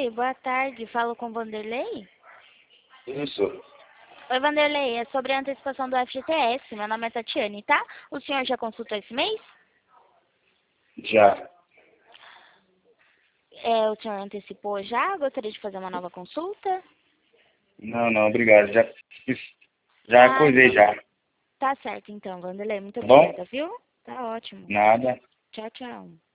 Oi, boa tarde. Falo com Vanderlei? Isso, Oi, Vanderlei. É sobre a antecipação do FGTS. Meu nome é Tatiane, tá? O senhor já consultou esse mês? já. O senhor antecipou já? Gostaria de fazer uma nova consulta? Não, obrigado. Já coisei Então, já. tá certo então, Vanderlei. Muito Tá bom? obrigada, viu? Tá ótimo. Nada. Tchau, tchau.